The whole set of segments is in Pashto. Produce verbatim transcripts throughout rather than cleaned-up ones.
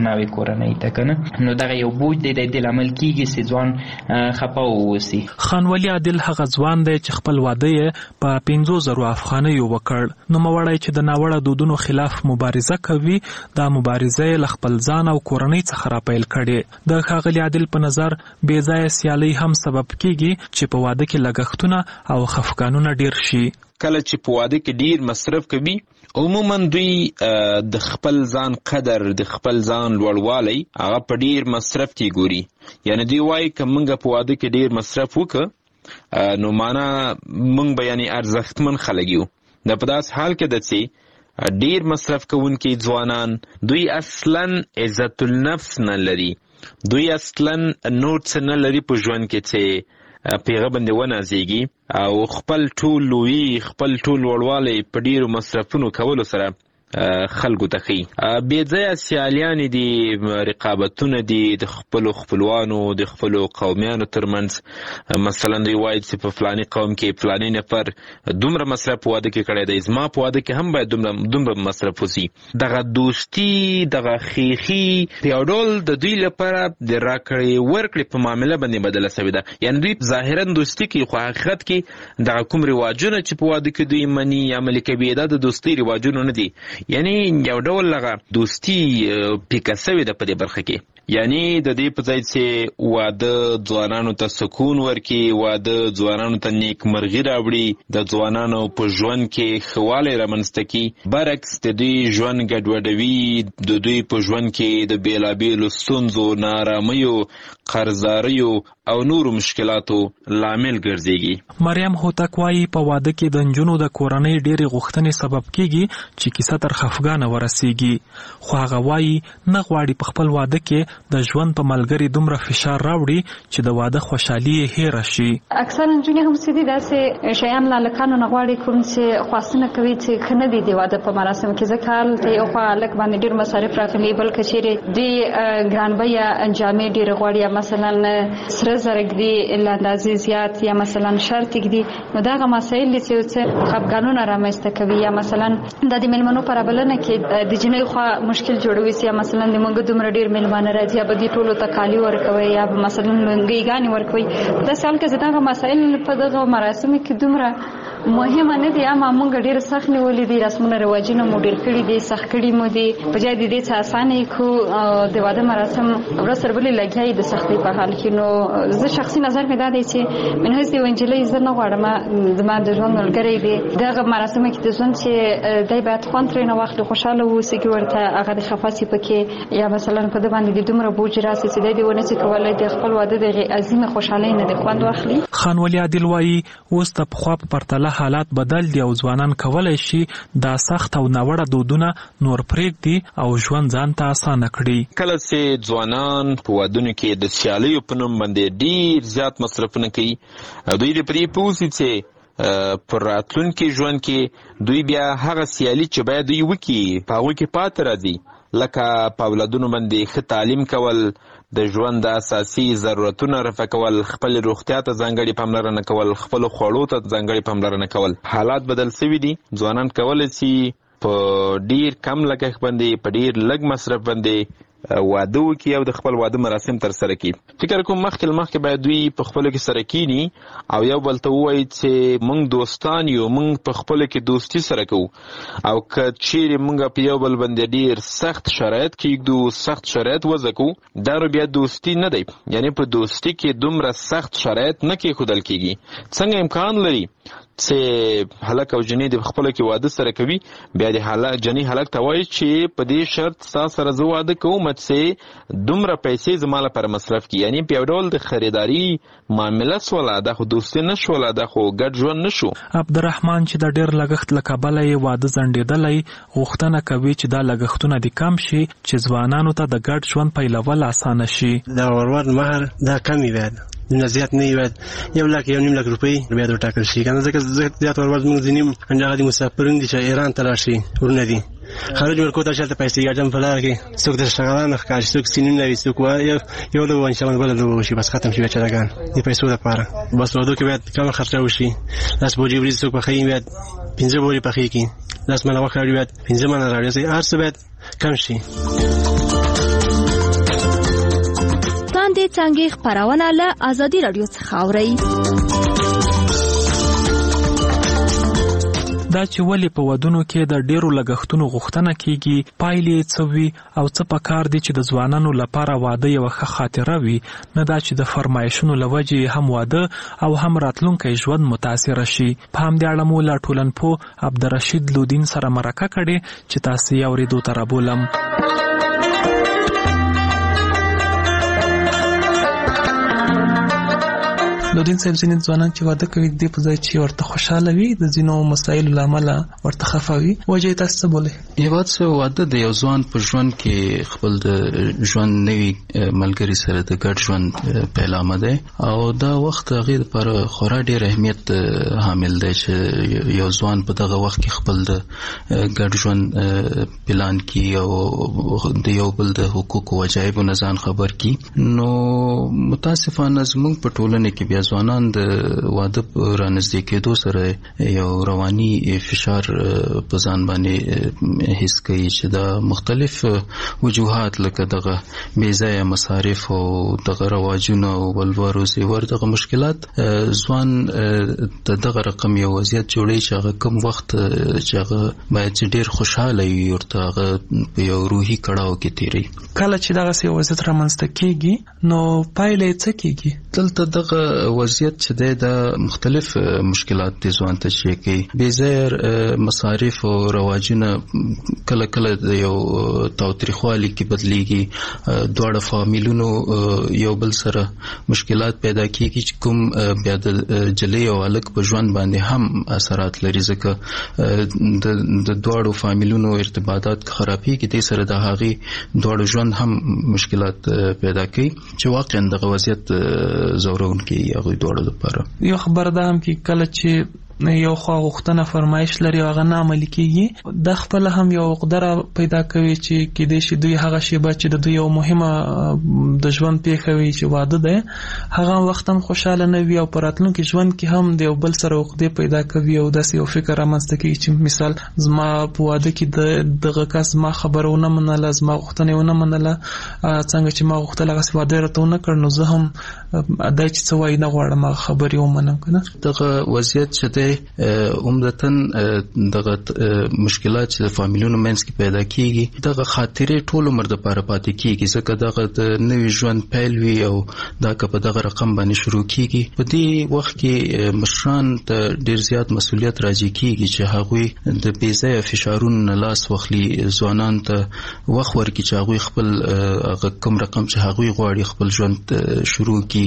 ناوې کورنۍ ته کنه. نو دغه یو بوج دی د دې لامل کیږي چې ځوان خپه واوسي. خان ولی عادل هغه ځوان دی چې خپل واده یې په پنځو زرو افغانیو وکړ. نو موړی چې د ناوړه دودونو خلاف مبارزه کوي دا مبارزه له خپل ځان او کورنۍ څخه راپیل کړي. د ښاغلي عادل په نظر بې ځایه سیالۍ هم سبب کیږي چې په واده کې لګښتونه او خفګانونه ډیر شي. کله چې په واده کې ډیر مصرف کوي عموما دوی د خپل ځان قدر د خپل ځان لوړوالی هغه په ډیر مصرف کې ګوري. یعنی دوی وایي که موږ په واده کې ډیر مصرف وکړو نو معنا موږ به یعنی ارزښتمن خلک یو. دا په داسې حال کې ده چې ډیر مصرف کوونکي ځوانان دوی اصلا عزت النفس نه لري. دوی اصلا نور څه نه لري په ژوند کې چې پیغه باندې ونازېږي او خپل ټول لوی خپل ټول وړوالی په ډیرو مصرفونو کولو سره خلکو ته ښیي. بې ځایه سیالیانې دي، رقابتونه دي د خپلو خپلوانو د خپلو قومیانو ترمنځ. مثلا دوی وایي چې په فلاني قوم کې فلاني نفر دومره مصرف په واده کې کړی دی، زما په واده کې هم باید دومره دومره مصرف وسي. دغه دوستي دغه خیخي په یو ډول د دوی لپاره د راکړې ورکړې په معامله باندې بدله سوې ده. یعنې دوی ظاهرا دوستي کوي خو حقیقت کې دغه کوم رواجونه چې په واده کې دوی مني یا عملي کوي دا د دوستۍ رواجونه نه دي. یعنی یو ډول لغه دوستی پیکه سوې ده په دې برخه کې. یعنی د دې په ځای چې واده ځوانانو ته سکون ورکړي، واده ځوانانو ته نیکمرغي راوړي، د ځوانانو په ژوند کې ښه والی رامنځته کړي، برعکس د دوی ژوند ګډوډوي، د دوی په ژوند کې د بېلابېلو ستونزو، نااراميو، قرضداریو او نورو مشکلاتو لامل ګرځېږي. مریم هوتک وایي په واده کې د نجونو د کورنۍ ډېرې غوښتنې سبب کیږي چې کیسه تر خفګانه ورسیږي. خو هغه وایي نه غواړي په خپل واده کې د ژوند په ملګري دومره فشار راوړي چې د واده خوشحالي یې هېره شي. اکثر نجونې هم څه دي داسې شیان له هلکانو نه غواړي کوم چې خواستونه کوي چې ښه نه دي د واده په مراسمو کې. ځکه هلته یو خوا هلک باندې ډېر مصارف راکوي، بل که چیرې دوی ګران بیه جامې ډېرې غواړي یا مثلا سره زر ږدي له اندازې زیات یا مثلا شرط ږدي. نو دغه مسایل دي چې څه خفګانونه رامنځته کوي. یا مثلا د دې مېلمنو په رابلنه کې د جنۍ خوا مشکل جوړوي چې یا مثلا د موږ دومره ډېر مېلمانه راځي یا به دې ټولو ته کالي ورکوي یا به مثلا لونګۍ ګانې ورکوي. داسې حال کې چې دغه مسایل په دغه مراسمو کې دومره مهمه نه دي. اما موږ ډېر سخت نیولي دي، رسمونه رواجونه مو ډېر کړي دي، سخت کړي مو دي. په ځای د دې څه اسانه یې کړو د واده مراسم ورځ تر بلې لګیا یې د سختۍ په حال کې. نو زه شخصي نظر مې دا دی چې من هسې یوه نجلۍ زه نه غواړم زما د ژوند ملګری دی دغه مراسمو کې د ژوند چې دی باید خوند ترېنه واخلي، خوشحاله واوسي کې ورته هغه د خفه سي پکې یا مثلا په ده باندې د دومره بوج راسي چې دی دې ونه سي کولی د خپل واده د هغې عظیمې خوشحالۍ نه د خوند واخلي. خان ولی عادل وایي اوس د پخوا په پرتله حالات بدل دي او ځوانان کولی شي دا سخت او ناوړه دودونه نور پرېږدي او ژوند ځان ته اسانه کړي. کله چې ځوانان په ودونو کې د سیالیو په نوم باندې ډېر زیات مصرفونه کوي، دوی دې په دې پوه سي چې پر راتلونکي ژوند کې دوی بیا هغه سیالي چې باید دوی وکړي په هغوی کې پاتې راځي، لکه په اولادونو باندې ښه تعلیم کول، د ژوند د اساسي ضرورتونه رفع کول، خپل روغتیا ته ځانګړې پاملرنه کول، خپلو خوړو ته ځانګړې پاملرنه کول. حالات بدل سوي دي. ځوانان کولی شي په ډیر کم لګښت باندې په ډیر لږ مصرف باندې واده وکړي او د خپل واده مراسم تر سره کړي. فکر کوم مخکې مخکې باید دوی په خپلو کې سره کینی او یو بل ته ووایي چې موږ دوستان یو، موږ په خپلو کې دوستي سره کوو. او که چیرې موږ په یو بل باندې ډیر سخت شرایط کېږدو، سخت شرایط وضع کوو، دا نو بیا دوستي نه دی. یعنې په دوستي کې دومره سخت شرایط نه کېښودل کېږي. څنګه امکان لري چې هلک او جنۍ د خپلو کې واده سره کوي، بیا د جنۍ هلک ته وایي چې په دې شرط ستا سره زه واده کوم چې دومره پیسې زما لپاره مصرف کړي. یعنې په یو ډول د خریداري معامله سوله، دا خو دوستي نه شوله، دا خو ګډ ژوند نه شو. عبدالرحمن چې د ډېر لګښت له کبله یې واده ځنډېدلی، غوښتنه کوي چې دا لګښتونه دې کم شي چې ځوانانو ته د ګډ ژوند پیلول اسانه شي. دا ورور مهر دا کم وي، باید نه زیات نه وي، یو لاک یو نیم لاک روپۍ باید ورټاکل شي. که نه ځکه زیات ورور زموږ ځینې همدغه دي مسافرین دي چې ایران ته راشي، ورونه دي خارج ملکو ته شلته پیسې ګاډم په لاره کې څوک د شغالانه ښکاري، څوک سینونه وي، څوک یو لوبه انشاءالله بله لوبه وشي، بس ختم شي بیچارهګان د پیسو دپاره. بس واده کې باید کمه خرچه وشي. لس بوجې وریجې څوک پخوي باید پنځه بوجې پخې کړي، لس منه غوښه راوړي باید پنځه منه راوړي، هر څه باید کم شي. لاندې څنګه خبرونه له ازادي رادیو څخه اوري. دا چې ولې په ودونو کې د ډیرو لګښتونو غوښتنه کیږي، پایلې څه وي او څه پکار دي چې د ځوانانو لپاره واده یو ښه خاطره وي، نه دا چې د فرمایشونو لوجې هم واده او هم راتلونکی ژوند متاثر شي. په همدې اړه مو له ټولنپوه عبدالرشید لودین سره مرکه کړې چې تاسو یې اورېدو ته رابولم. لودین صاحب، ځینې ځوانان چې واده کوي د دې په ځای چې ورته خوشاله وي د ځینو مسایلو له امله ورته خفه وي، وجه یې تاسو څه بولئ؟ یوازې څه واده د یو ځوان په ژوند کې خپل د ژوند نوي ملګري سره د ګډ ژوند پیلامه دی او دا وخت هغې دپاره خورا ډېر اهمیت حامل دی چې یو ځوان په دغه وخت کې خپل د ګډ ژوند پلان کړي او د یو بل د حقوقو وجایبو نه ځان خبر کړي. نو متاسفانه زموږ په ټولنه کې بیا ځوانان د واده رانږدې کېدو سره یو رواني فشار په ځان باندې حس کوي چې دا مختلف وجوهات لکه دغه بې ځایه مصارف او دغه رواجونه او ولور او زیور دغه مشکلات ځوان د دغه رقم یو وضعیت جوړوي چې هغه کوم وخت چې هغه باید چې ډېر خوشحاله وي ورته هغه په یو روحي کړاو کې تېروي. کله چې دغسې یو وضعیت رامنځته کېږي نو پایله یې څه کېږي؟ دلته دغه وضعیت چې دی دا مختلف مشکلات دي ځوان ته چې کوي. بې ځایه مصارف او رواجونه کله کله د یو تاوتریخوالي کې بدلیږي، دواړه فامیلونو یو بل سره مشکلات پیدا کېږي چې کوم بیا د جلۍ او هلک په ژوند باندې هم اثرات لري ځکه د دواړو فامیلونو ارتباطات خرابېږي، دې سره د هغې دواړو ژوند هم مشکلات پیدا کوي چې واقعا دغه وضعیت زورونکی هغوی دواړو لپاره. یو خبر ده هم کې کله چې یو خوا غوښتنه فرمایش لري او هغه نه عملي کېږي، د خپله هم یو عقده پیدا کوي چې کېدای شي دوی هغه شیبه چې د دوی یو مهمه د ژوند پیښه وي چې واده دی هغه وخت هم خوشحاله نه وي او په راتلونکي ژوند کې هم د یو بل سره عقدې پیدا کوي او داسې یو فکر رامنځته کوي چې مثال زما په واده کې د دغه کس زما خبره ونه منله، زما غوښتنه یې ونه منله، څنګه چې ما غوښتل هغسې واده یې راته ونه کړ، نو زه هم دا چې څه وایي نه غواړم هغه خبرې ومنم. که نه دغه وضعیت چې دی عمدتاً دغه مشکلات چې د فامیلونو منځ کې پیدا کیږي دغه خاطرې ټول عمر دپاره پاتې کیږي ځکه دغه د نوي ژوند پیل وي او دا که په دغه رقم باندې شروع کیږي. په دې وخت کې مشران ته ډېر زیات مسؤلیت راجع کیږي چې هغوی د بې ځایه فشارونو نه لاس واخلي، ځوانان ته وخت ورکړي چې هغوی خپل هغه کوم رقم چې هغوی غواړي خپل ژوند شروع کړي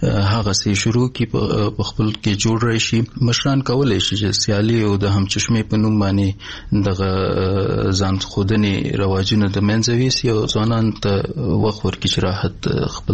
هغسې شروع کړي په خپل کې جوړ راشي. مشران کولای شي چې سیالي او د همچشمې په نوم باندې دغه ځان ښودنې رواجونه د منځه ویسي او ځوانان ته وخت ورکړي چې راحت خپل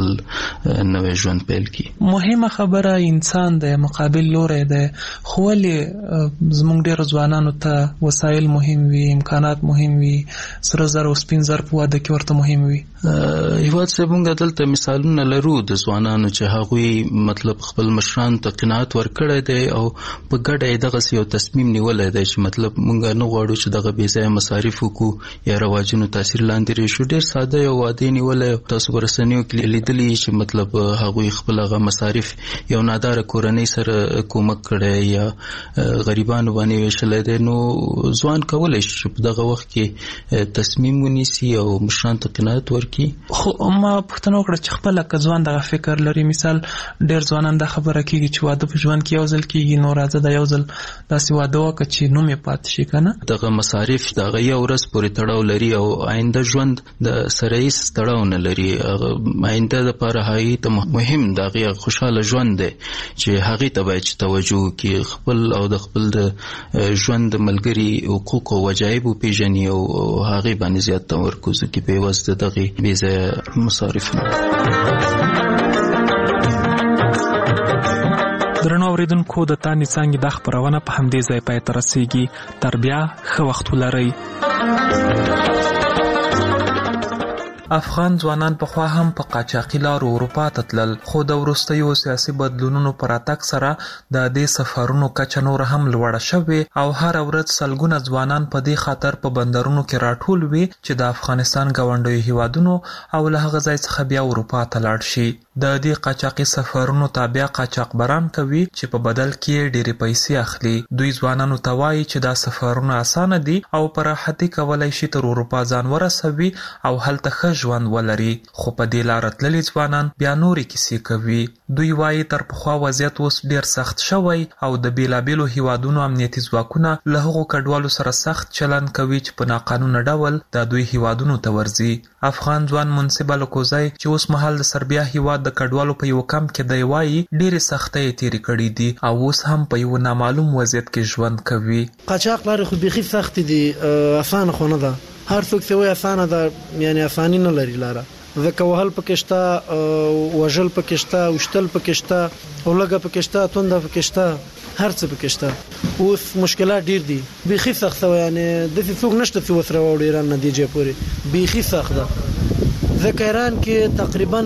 نوی ژوند پیل کړي. مهمه خبره انسان دی، مقابل لوری دی، خو ولې زموږ ډېرو ځوانانو ته وسایل مهم وي، امکانات مهم وي، سره زر او سپین زر په واده کې ورته مهم وي؟ هیواد صاحب موږ دلته مثالونه لرو د ځوانانو چې هغوی مطلب خپل مشرانو ته قناعت ورکړی دی او په ګډه یې دغسې یو تصمیم نیولی دی چې مطلب موږ نه غواړو چې دغه بې ځایه مصارف وکړو یا رواجونو تاثیر لاندې راشو. ډېر ساده یو واده نیولی، تاسو په رسنیو کې لیدلي چې مطلب هغوی خپل هغه مصارف یو ناداره کورنۍ سره کومک کړی یا غریبانو باندې ویشلی دی. نو ځوان کولی شي چې په دغه وخت کې تصمیم ونیسي او مشرانو ته قناعت ورکړي. خو ما پوښتنه وکړه چې خپله که ځوان دغه فکر لري، مثال ډېر ځوانان دا خبره کېږي چې واده په ژوند کې یو ځل کېږي، نو راځه دا یو ځل داسې واده وکړه چې نوم یې پاتې شي. که نه دغه مصارف د هغه یو ورځ پورې تړاو لري او آینده ژوند د سره هېڅ تړاو نه لري. آینده دپاره هغې ته مهم د هغې خوشحاله ژوند دی چې هغې ته باید چې توجه وکړي، خپل او د خپل د ژوند د ملګري حقوق او وجایب وپېژني او هغې باندې زیات تمرکز وکړي په عوض د دغې بې ځایه مصارف نه. درنو اوریدونکو د تانې څانګې دا خپرونه په همدې ځای پای ته رسیږي. تر بیا ښه وخت ولرئ. افغان ځوانان په خوا هم په قاچاقي لارو اروپا ته تلل، خو د وروستیو سیاسي بدلونونو پر راتګ سره د دې سفرونو کچه نور هم لوړه شوې او هر ورځ سلګونه ځوانان په دې خاطر په بندرونو کې راټول وي چې د افغانستان ګاونډیو هیوادونو او له هغه ځای څخه بیا اروپا ته لاړ شي. د دې قاچاقي سفرونو تابع قاچاقبران کوي چې په بدل کې ډېرې پیسې اخلي. دوی ځوانانو ته وایي چې دا سفرونه اسانه دي او په راحتي کولی شي تر اروپا ځان ورسوي او هلته ښه ژوند ولري، خو په دې لاره تللي ځوانان بیا نورې کیسې کوي. دوی وایي تر پخوا وضعیت اوس ډېر سخت شوی او د بېلابېلو هیوادونو امنیتي ځواکونه له هغو کډوالو سره سخت چلند کوي چې په ناقانونه ډول د دوی هیوادونو ته ورځي. افغان ځوان منصب الکوزی چې اوس مهال د سربیا هیواد د کډوالو په یو کمپ کې دی وایي ډېرې سختۍ یې تېرې کړي دي او اوس هم په یو نامعلوم وضعیت کې ژوند کوي. قاچاق لارې خو بیخي سختې دي، اسانه خو نه ده. هر څوک چې وایي اسانه ده، یعنی اساني نه لري لاره. ځکه وهل پکې شته، وژل پکې شته، وشتل پکې شته، اولګه پکې شته، تونده پکې شته، هر څه پکې شته. اوس مشکلات ډیر دي، بیخي سخت وي. یعنی د څه څوک نشته چې وسره وړي ایران نتیجه پورې بیخي سخت ده. ځکه ایران کې تقریبا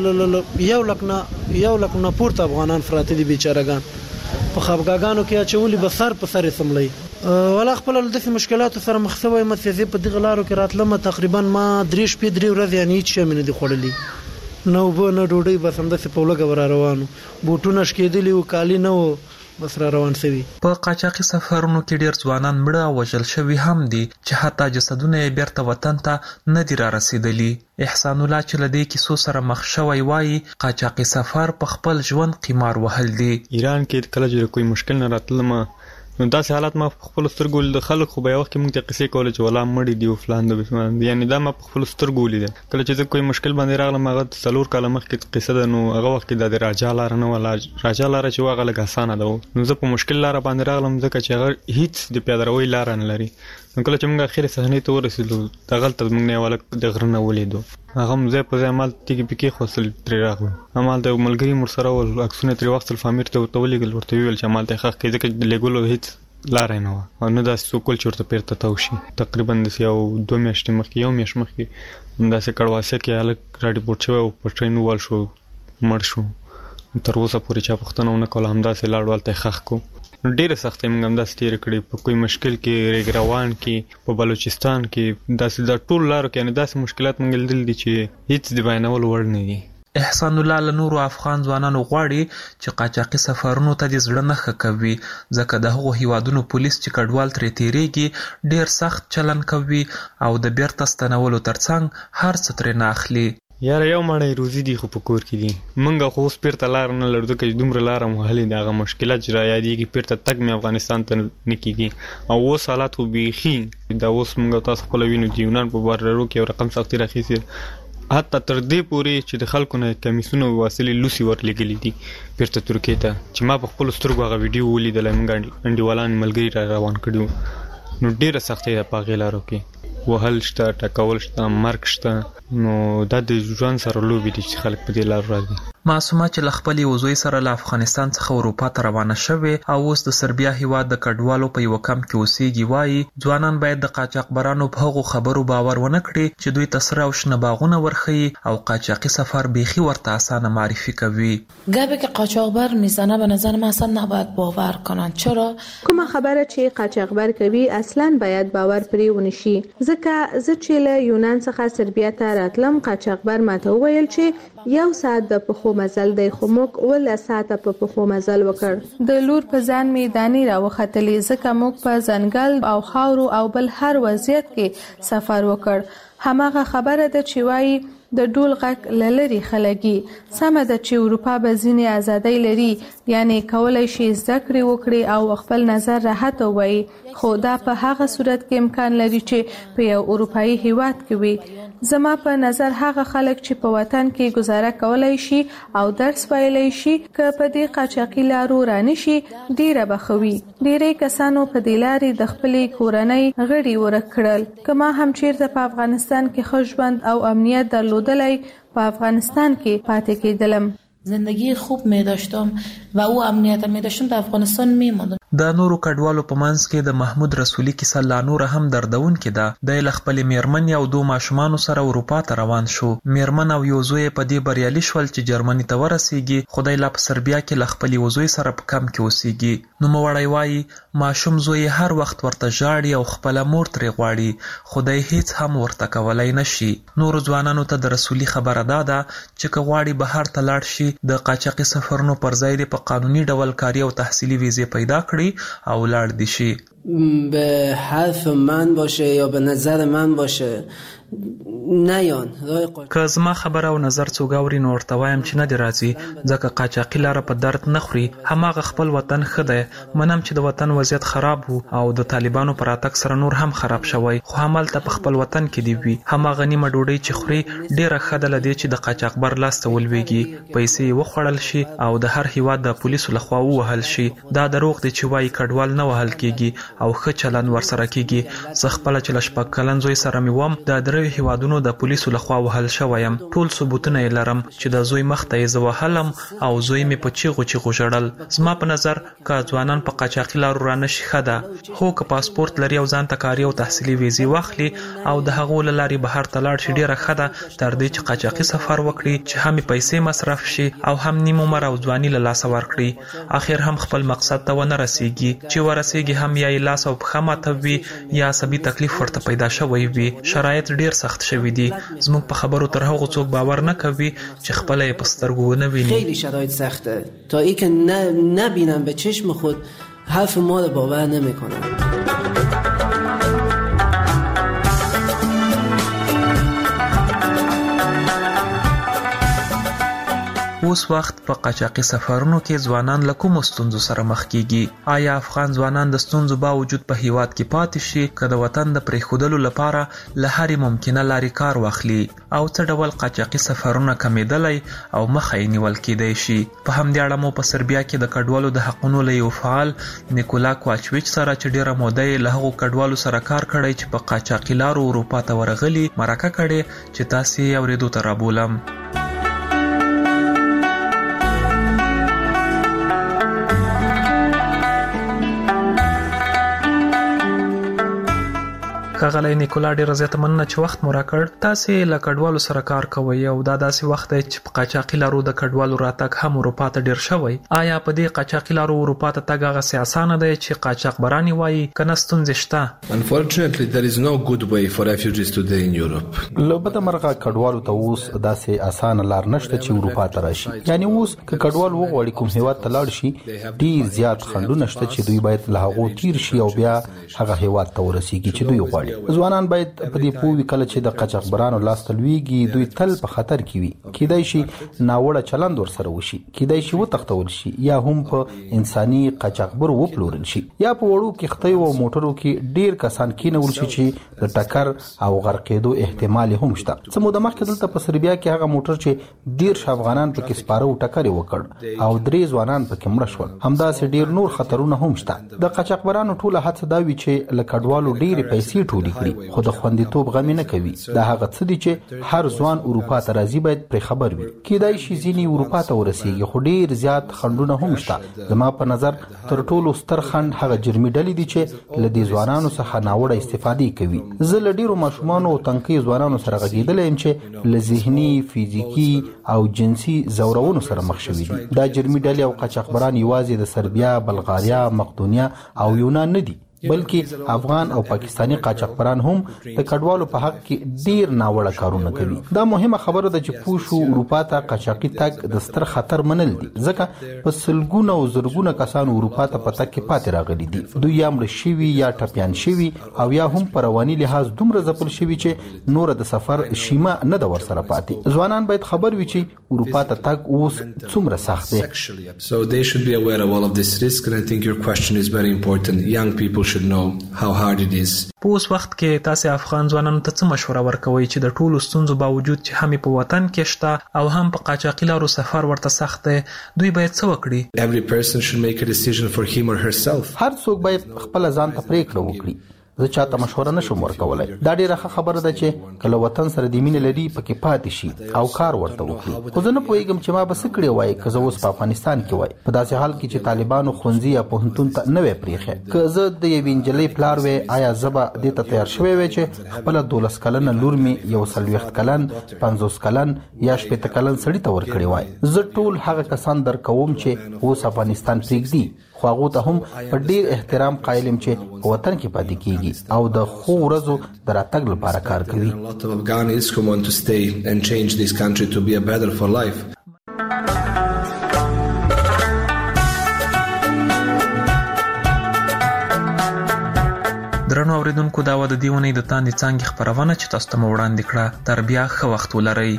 یو لک نه یو لک نه پورته افغانان پراته دي بیچارهګان. په خپګاګانو کې اچولي به سر په سر سملي. ولا خپل د دې مشکلاتو سره مخ شوی متفق په دغه لارو کې راتلم. تقریبا ما درې شپې درې ورځې یعنی هیڅ شی مې نه دي خوړلي، نو به نه ډوډۍ، بس همداسې په لږه ور روانو، بوټونه شکېدلي وو، کالي نه وو، بس را روان شوي. په قاچاقي سفرونو کې ډېر ځوانان مړه او وژل شوي هم دي چې حتی جسدونه یې بیرته وطن ته نه دي را رسېدلي. احسان الله چې له دې کیسو سره مخ شوی وایي قاچاقي سفر په خپل ژوند قمار وهل دي. ایران کې کله چې کوئی مشکل نه راتلم نو داسې حالات ما په خپل سترګو ولید. خلک خو به یو وخت کې موږ ته قصې کولې چې ولا مړي دي او فلان د بسمان، یعنی دا ما په خپل سترګو ولید. کله چې زه کوئی مشکل باندې راغلم هغه څلور کاله مخکې قصه ده، نو هغه وخت کې د راجا لاره نه ولا راجا لاره چې هغه لږ اسانه ده، نو زه په مشکل لاره باندې راغلم ځکه چې هغه هیڅ د پیاده روۍ لاره نه لري. نو کله چې موږ اخر صحنې ته ورسېدو دغلته موږ نه ولا د غره نه ولیدو، هغه مزه په ځای مال تیګي پکې خوستل ترې راغلو. همال د ملګری مر سره ول عکسونه ترې وختل فامیر ته ورته ولېږل، ورته ویل چې مال ته خخ کې ځکه د لګولو هیڅ لارې نه وه او نه داسې څوک چې ورته پیرته تاو شي. تقریبا داسې یو دوه میاشتې مخکې یو میاشت مخکې همداسې کړواسه کې هلک راډیپورټ شوی او په ټرین ووال شو، مړ شو. تر اوسه پورې چا پوښتنه ونه کوله، همداسې لاړو هلته یې ښخ کړو. ډېرې سختۍ موږ همداسې تېرې کړې په کوم مشکل کې، ریګ روان کې، په بلوچستان کې، داسې د ټول لارو کې یعنې داسې مشکلات موږ لیدلي دي چې هېڅ د بیانولو وړ نه دي. احسان الله له نورو افغان ځوانانو غواړي چې قاچاقي سفرونو ته د زړه نه ښه کوي، ځکه د هغو هیوادونو پولیس چې کډوال ترې تېرېږي ډېر سخت چلند کوي او د بیرته ستنولو ترڅنګ هر څه ترې نه اخلي. یاره یو مړی روزي دي خو په کور کې دي. موږ خو اوس بیرته لاره نه لرو ځکه چې دومره لاره مو وهلې دي. هغه مشکلات چې را یادېږي بیرته تګ مې افغانستان ته نه کېږي او اوس حالات خو بیخي دا اوس موږ تاسو خپله وینو چې یونان په بارډرو کې یو رقم سختي راخیستې، حتی تر دې پورې چې د خلکو نه کمیسونه واصلې لوسي ورلېږلي دي بیرته ترکیې ته، چې ما په خپلو سترګو هغه ویډیو ولیدلی. موږ انډیوالان ملګري را روان کړي وو، نو ډېره سختۍ ده په هغې لارو کې. وهل شته، ټکول شته، مرګ شته، نو دا د ژوند سره لوبې دي چې خلک په دې لارو راځي. معصومه چې له خپل یو زوی سره له افغانستان څخه اروپا ته روانه شوې او اوس د سربیا هیواد د کډوالو په یو کمپ کې اوسېږي وایي ځوانان باید د قاچاقبرانو په هغو خبرو باور ونه کړي چې دوی ته سره او شنه باغونه ورښیي او قاچاقي سفر بیخي ورته اسانه معرفی کوي. گپی که قاچاقبر میزنه به نظر من اصلا نباید باور کنن. چرا؟ کومه خبره چې قاچاقبر کوي اصلا باید باور پرې ونشي، ځکه زه چې له یونان څخه سربیا ته راتلم قاچاقبر ماته وویل چې یو ساعت د پخو مزل دی، خو موږ اوله ساعته په پخو مزل وکړ. د لور په ځان مې دانې راوختلې ځکه موږ په ځنګل او خاورو او بل هر وضعیت کې سفر وکړ. هماغه خبره ده چې وایي د ډول غږ لری خلګي سمه ده چې اروپا به ځینې ازادۍ لري، یعنی کولای شي زده کړې وکړي او خپل نظر راحت ووایي، خو دا په هغه صورت کې امکان لري چې په یو اروپایي هیواد کې وي. زما په نظر هغه خلک چې په وطن کې گزاره کولای شي او درس ویلای شي که په دې قاچاقي لارو رانشي ډیره بخوي. ډیری کسانو په دې لارې د خپلې کورنۍ غړي ورک کړل. که ما هم چیرته په افغانستان کې ښه ژوند او امنیت درلودلی په افغانستان کې پاتې کېدلم. زندگی خوب می داشتم و او امنیت می داشتم در افغانستان می ماندم. د نورو کډوالو په منځ کې د محمود رسولي کیسه لا نور هم دردونکې ده. د خپل میرمن او دوه ماشومان سره اروپا ته روان شو. میرمن او یو زوی په دې بریالي شول چې جرمني ته ورسیږي. خدای لا په سربیا کې ل خپل وزوی سره په کم کې اوسېږي. نو موړی وایي ماشوم زوی هر وخت ورته ژاړي او خپل مور ترې غواړي. خدای هیڅ هم ورته کولای نشي. نور ځوانانو ته د رسولي خبره ده چې که غواړي بهر ته لاړ شي د قاچاقي سفرونو پر ځای د په قانوني ډول کاري او تحصیلي ویزې پیدا کړي او لاړ دي شي. به حرف من باشه یا به نظر من باشه نیان که زما خبره او نظر څوک اوري نو ورته وایم چې نه دی راځي ځکه قاچاقي لاره په درد نه خوري. هماغه خپل وطن ښه دی. منم چې د وطن وضعیت خراب وو او د طالبانو پر راتګ سره نور هم خراب شوی، خو همالته په خپل وطن کې دی وي. هماغه نیمه ډوډۍ چې خوري ډیره ښه ده له دې چې د قاچاقبر لاس ته ولویږي، پیسې یې وخوړل شي او د هر هیواد د پولیسو لخوا ووهل شي. دا دروغ دی چې وایي کډوال نه وهل کیږي او ښه چلند ورسره کیږي. زه خپله چې له شپږ کلن زوی سره مې وم د دریو هیوادونو د پولیسو لخوا وهل شویم. ټول ثبوتونه یې لرم چې د زوی مخ ته یې زه وهلم او زوی مې په چیغو چیغو ژړل. زما په نظر که ځوانان په قاچاقي لارو رانشي ښه ده، خو که پاسپورت لري او ځان ته کاري او تحصیلي ویزې واخلي او د هغو له لارې بهر ته لاړ شي ډیره ښه ده تر دې چې قاچاقي سفر وکړي چې هم پیسې مصرف شي او هم نیم عمر او ځواني له لاسه ورکړي. اخر هم خپل مقصد ته ونه رسیږي. چې ورسیږي هم یا یې لاس او پښه ماته وي یا عصبي تکلیف ورته پیدا شوی وي. شرایط ډیر سخت شوی دي. زموږ په خبرو تر هغو څوک باور نه کوي چې خپل یې په سترګو ونه ویني. خیلی شرایط سخته تا ای که نبینم به چشم خود حرف ما رو باور نمیکنم. اوس وخت په قاچاقي سفرونو کې ځوانان له کومو ستونزو سره مخ کیږي؟ آیا افغان ځوانان د ستونزو باوجود په هیواد کې پاتې شي که د وطن د پرېښودلو لپاره له هرې ممکنه لارې کار واخلي؟ او څه ډول قاچاقي سفرونه کمیدلی او مخه یې نیول کیدی شي؟ په همدې اړه مو په سربیا کې د کډوالو د حقونو له یو فعال نیکولا کوواچویچ سره چې ډیره موده یې له هغو کډوالو سره کار کړی چې په قاچاقي لارو اروپا ته ورغلي مرکه کړې چې تاسې یې اورېدو ته رابولم. ښاغلی نیکولا ډېره زیاته مننه چې وخت مو راکړ. تاسې له کډوالو سره کار کوئ او دا داسې وخت دی چې په قاچاقي لارو د کډوالو راتګ هم اروپا ته ډېر شوی. آیا په دې قاچاقي لارو اروپا ته تګ هغسې اسانه دی چې قاچاقبران یې وایي که نه ستونزې شته؟ Unfortunately, there is no good way for refugees today in Europe. له بده مرغه کډوالو ته اوس داسې اسانه لار نشته چې اروپا ته راشي. یعنی اوس که کډوال وغواړي کوم هیواد ته لاړ شي ډېر زیات خنډونه شته چې دوی باید له هغو تیر شي او بیا هغه هیواد ته ورسیږي چې دوی غواړي. ځوانان باید په دې پوه وي کله چې د قاچاقبرانو لاس ته لویږي دوی تل په خطر کې وي. کیدای شي ناوړه چلند ورسره وشي، کیدای شي وتښتول شي یا هم په انساني قاچاقبر وپلورل شي، یا په وړو کښتیو او موټرو کې ډیر کسان کینول شي چې د ټکر او غرقېدو احتمال هم شته. څه موده مخکې دلته په سربیا کې هغه موټر چې ډیر افغانان پکې سپاره او ټکر یې وکړ او درې ځوانان پکې مړه شول. همداسې ډیر نور خطرونه هم شته. د قاچاقبرانو ټوله هڅه دا وي چې له کډوالو ډیرې پیسې ټولې کړي خو د خوندیتوب غم نه کوي. دا هغه څه دي چې هر ځوان اروپا ته راځي باید پرې خبر وي. کیدای شي ځینې اروپا ته ورسیږي خو ډیر زیات خنډونه هم شته. زما په نظر تر ټولو ستر خنډ هغه جرمي ډلې دي چې له دې ځوانانو څخه ناوړه استفادې کوي. زه له ډیرو ماشومانو او تنکیو ځوانانو سره غږېدلی یم چې له ذهني، فزیکي او جنسي ځورونو سره مخ شوي دي. دا جرمي ډلې او قاچاقبران یوازې د سربیا، بلغاریا، مقدونیا او یونان نه دي بلکې افغان او پاکستانی قاچاقبران هم د کډوالو په حق کې ډیر ناوړه کارونه کوي. دا مهمه خبره ده چې پوه شو اروپا ته قاچاقي تګ د ستر خطر منل دي ځکه په سلګونه او زرګونه کسان اروپا ته په تګ کې پاتې راغلي دي. دوی یا مړه شوي یا ټپیان شوي او یا هم په رواني لحاظ دومره ځپل شوي چې نور د سفر شیمه نه ده ورسره پاتې. ځوانان باید خبر وي چې اروپا ته تګ اوس څومره سخت دی. So they should be aware of all of this risk and I think your question is very important. Young people should know how hard it is. په اوس وخت کې تاسې افغان ځوانانو ته څه مشوره ورکوئ چې د ټولو ستونزو باوجود چې هم په وطن کې شته او هم په قاچاقي لارو سفر ورته سخت دی دوی باید څه وکړي؟ Every person should make a decision for him or herself. هر څوک باید خپل ځان ته پریکړه وکړي. زه چاته مشوره نشم ورکولای. دا ډیره ښه خبره ده چې کله وطن سره د مینې لري پکې پاتې شي او کار ورته وکړي. خو زه نه پوهیږم چې ما به څه کړی وای که زه اوس په افغانستان کې وای، په داسې حال کې چې طالبانو ښوونځي یا پوهنتون ته نه وای پرېښی. که زه د یوې نجلۍ پلار وای، آیا زه به دې ته تیار شوی وای چې خپله دولس کلنه لور مې یو څلوېښت کلن، پنځوس کلن یا شپېته کلن سړي ته ورکړی وای؟ زه ټول هغه کسان درکوم چې اوس افغانستان پرېږدي، خو هغو ته هم په ډېر احترام قایل یم چې په وطن کې پاتې کېږي او د ښو ورځو د راتګ لپاره کار کوي. درنو اوریدونکو، دا و د دې اونۍ د تاندې څانګې خپرونه چې تاسو ته مو وړاندې کړه. تر بیا ښه وخت ولرئ.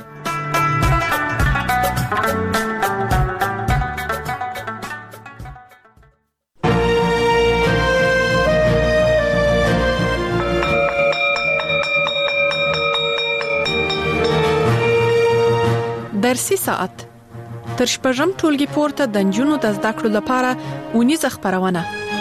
درسي ساعت تر شپږم ټولګي پورته د نجونو د زده کړو لپاره اونیزه خپرونه.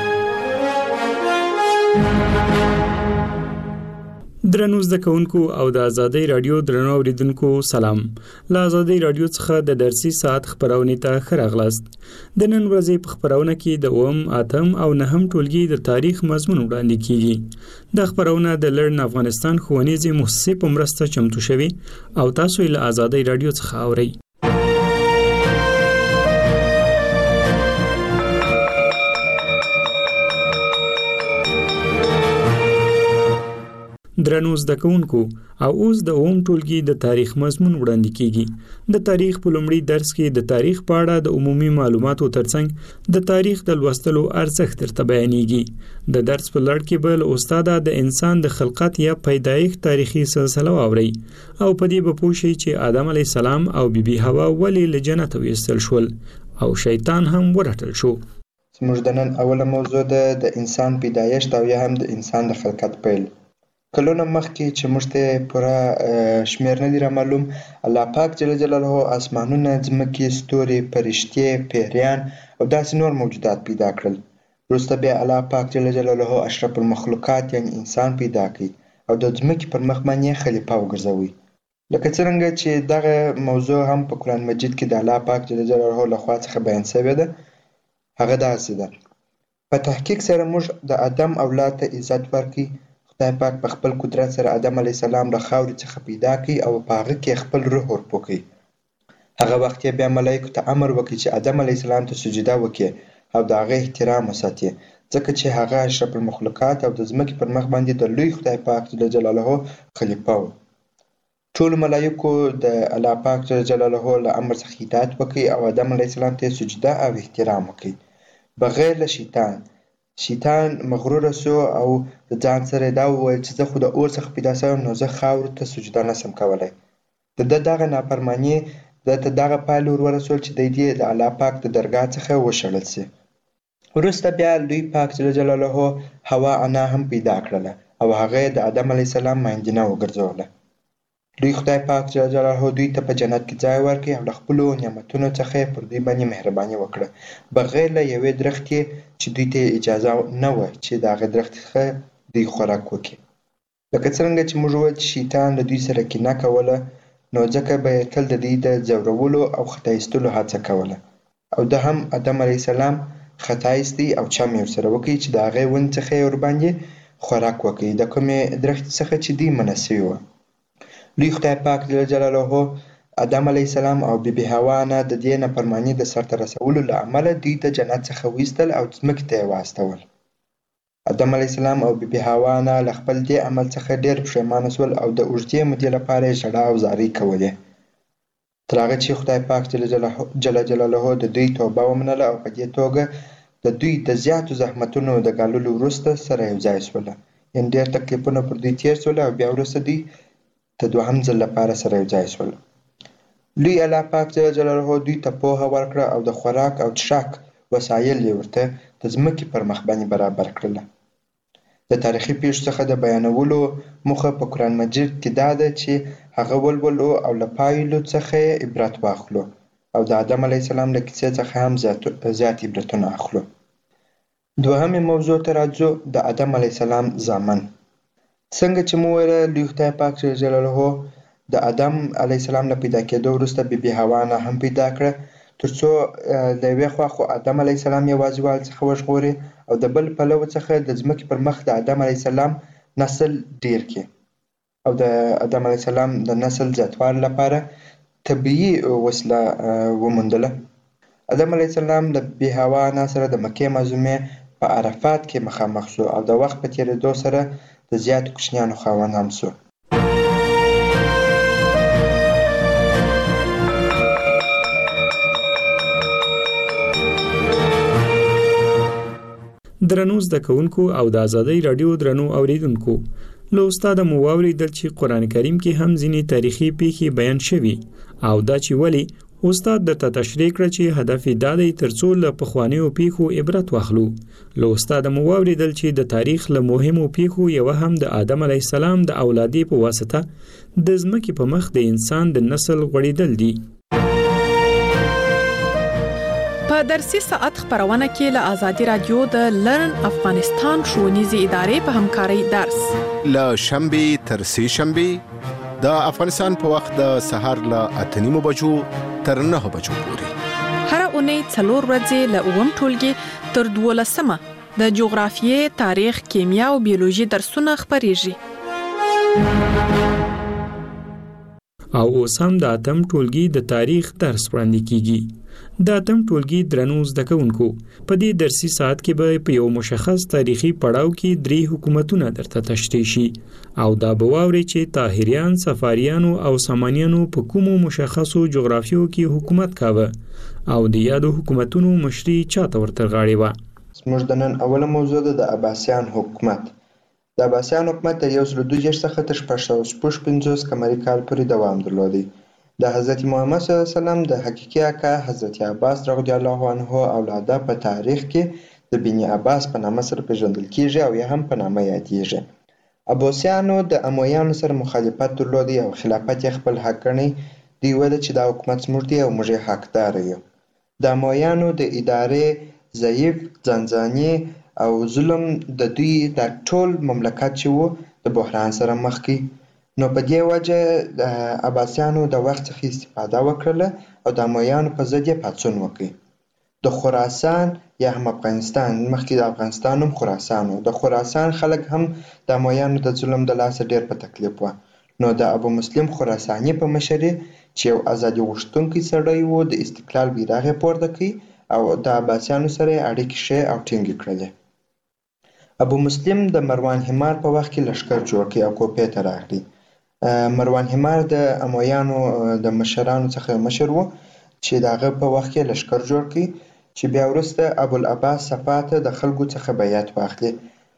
درنو زده کوونکو او د آزادۍ رادیو درنو اوریدونکو سلام. له آزادۍ رادیو څخه د درسي ساعت خپرونې ته ښه راغلاست. د نن ورځې په خپرونه کې د اووم، اتم او نهم ټولګي د تاریخ مضمون وړاندې کیږي. د خپرونه د لړن افغانستان ښوونیزې مؤسسې په مرسته چمتو شوې او تاسو یې له آزادۍ رادیو څخه اورئ. درنو زده کوونکو، او اوس د اووم ټولګي د تاریخ مضمون وړاندې کیږي. د تاریخ په لومړي درس کې د تاریخ په اړه د عمومي معلوماتو ترڅنګ د تاریخ د لوستلو ارزښت درته بیانېږي. د درس په لړ کې به له استاده د انسان د خلقت یا پیدایښت تاریخي سلسله واورئ او په دې به پوه شئ چې آدم علیه السلام او بیبي حوا ولې له جنته ویستل شول او شیطان هم ورټل شو. زموږ د نن اوله موضوع ده د انسان پیدایښت او یا هم د انسان د خلقت پیل. کلونه مخکې چې موږ ته پوره شمېر نه دي رامعلوم، الله پاک جل جلاله اسمانونه، ځمکې، ستوري، فرشتې، پیریان او داسې نور موجودات پیدا کړل. وروسته بیا الله پاک جل جلاله اشرف المخلوقات یعنی انسان پیدا کړي او د ځمکې پر مخ باندې خلیفه وګرځوي. لکه څرنګه چې دغه موضوع هم په قرآن مجید کې د الله پاک جل جلاله لخوا څخه بیان شوې ده. هغه داسې ده: په تحقیق سره موږ د آدم اولاد ته عزت ورکړي. خدای پاک په خپل قدرت سره آدم علیه السلام له خاورې څخه پیدا کړي او په هغه کې خپل روح ورپوکړي. هغه وخت یې بیا ملایکو ته امر وکړي چې آدم علیه السلام ته سجده وکړي او د هغه احترام وساتي، ځکه چې هغه اشرف المخلوقات او د ځمکې پر مخ باندې د لوی خدای پاک جل جلاله خلیفه و. ټولو ملایکو د الله پاک جل جلاله له امر څخه اطاعت وکړي او آدم علیه السلام ته سجده او احترام وکړي بغیر له شیطان. شیطان مغرور سو او د ځان سره دا وویل چې زه خو د اور څخه پیدا شوم، نو زه خاورو ته سجده نشم کولی. د ده دغه نافرماني ده ته دغه پایله ور ورسول چې دی دې د الله پاک د درګاه څخه وشړل سي. وروسته بیا لوی پاک جل جلاله حوا انا هم پیدا کړله او هغه د آدم علیه السلام ماینجینه وګرځوله. لوی خدای پاک جل جلاله دوی ته په جنت کې ځای ورکړي او له خپلو نعمتونو څخه پر دوی باندې مهرباني وکړه بغیر له یوې درختې چې دوی ته اجازه نه وه چې د هغې درختې څخه دوی خوراک وکړي. لکه څرنګه چې موږ وویل چې شیطان له دوی سره کینه کوله، نو ځکه به یې تل د دوی د ځورولو او خطا ایستلو هڅه کوله او ده هم آدم علیه السلام خطا ایستی او چم یې ورسره وکړي چې د هغې ونې څخه یې ورباندې خوراک وکړي د کومې درختې څخه چې دوی منع سوي وه. لوی خدای پاک جل جلاله آدم علیه السلام او بیبي حوا نه د دې نافرماني د سرته رسولو له امله دوی د جنت څخه وایستل او ځمکې ته یې واستول. آدم علیه السلام او بیبي حوا نه له خپل دې عمل څخه ډېر پښیمانه شول او د اوږدې مودې لپاره یې ژړا او زارۍ کولې تر هغه چې خدای پاک جل جلاله د دوی توبه ومنله او په دې توګه د دوی د زیاتو زحمتونو د ګاللو وروسته سره یو ځای شوله. یعنې ډېر تکلیفونه پر دوی تېر شول او بیا وروسته دوی د دوهم ځل لپاره سره یو ځای شول. لوی الله پاک جل جلاله دوی ته پوهه ورکړه او د خوراک او څښاک وسایل یې ورته د ځمکې پر مخ باندې برابر کړله. د تاریخي پیښو څخه د بیانولو موخه په قرآن مجید کې دا ده چې هغه ولولو او له پایلو څخه یې عبرت واخلو او د آدم علیه السلام له کیسې څخه هم زیات عبرتونه اخلو. دوهمې موضوع ته راځو، د آدم علیه السلام زامن. څنګه چې مو ویله لوی خدای پاک جل جلاله د آدم علیه السلام له پیدا کېدو وروسته بي بي حوا نه هم پیدا کړه، تر څو د یوې خوا خو آدم علیه السلام یوازیوالي څخه وژغوري او د بل پلوه څخه د ځمکې پر مخ د آدم علیه السلام نسل ډیر کړي او د آدم علیه السلام د نسل زیاتوالي لپاره طبیعي وسیله وموندله. آدم علیه السلام د بي حوا نه سره د مکې معظمې په عرفات کې مخامخ شو او د وخت په تېرېدو سره د زیاتو کوچنیانو خاوند هم شو. درنو زده کوونکو او د آزادۍ راډیو درنو اوریدونکو، له استاده مو واورېدل چې قرآن کریم کې هم ځینې تاریخي پیښې بیان شوي او دا چې ولې استاد درته تشریح کړه چې هدف یې دا دی تر څو له پخوانیو پیښو عبرت واخلو. له استاده مو واورېدل چې د تاریخ له مهمو پیښو یوه هم د آدم علیه السلام د اولادې په واسطه د ځمکې په مخ د انسان د نسل غوړېدل دي. په درسي ساعت خبرونه کې له آزادي رادیو د لرن افغانستان ښوونیزې ادارې په همکارۍ درس له شنبې تر سې شنبې د افغانستان په وخت د سهار له اته نیمو بجو تر نهه بجو پورې. هره اونۍ څلور ورځې له اووم ټولګي تر دولسمه د جغرافیې، تاریخ، کیمیا او بیولوژي درسونه خپریږي. او اوس هم د اتم ټولګي د تاریخ درس وړاندې کیږي. د اتم ټولګي درنو زده کوونکو، په دې درسي ساعت کې به په یو مشخص تاریخي پړاو کې درې حکومتونه درته تشریح شي او دا به واورئ چې طاهریان، صفاریانو او سامانیانو په کومو مشخصو جغرافیو کې حکومت کاوه او د یادو حکومتونو مشري چاته ورته غاړې وه. زموږ د نن اوله موضوع ده د عباسیان حکومت. د عباسیان حکومت تر یو سل دوه دېرش څخه تر شپږ سوه شپږ پنځوس قمري کال پورې دوام درلودی. د حضرت محمد صلی الله علیه وسلم د حقیقي اکا حضرت عباس رضی الله عنه اولاده په تاریخ کې د بني عباس په نامه سره پیژندل کیږي او یا هم په نامه یادیږي. عباسیانو د امویانو سره مخالفت درلودی او خلافت یې خپل حق ګڼي. دوی ویل چې دا حکومت زموږ دی او موږ یې حقدار یو. د امویانو د ادارې ضعیف، ځانځاني او ظلم د دوی د ټول مملکت چې و د بحران سره مخ کړي. نو په دې وجه د عباسیانو د وخت څخه استفاده وکړله او د امویانو په ضد یې پاڅون وکړي. د خراسان یا هم افغانستان، مخکې د افغانستان هم خراسان و، د خراسان خلک هم د امویانو د ظلم د لاسه ډېر په تکلیف وه. نو د ابو مسلم خراساني په مشرۍ چې یو ازادي غوښتونکی سړی و د استقلال بیرغ یې پورته کړي او د عباسیانو سره یې اړیکې ښې او ټینګې کړلې. ابو مسلم د مروان حمار په وخت کې لښکر جوړ کړي او کوپې ته راغلی. مروان حمار د امویانو د مشرانو څخه مشر و چې د هغه په وخت کې لښکر جوړ کړي چې بیا وروسته ابوالعباس صفا ته د خلکو څخه بیعت واخلي.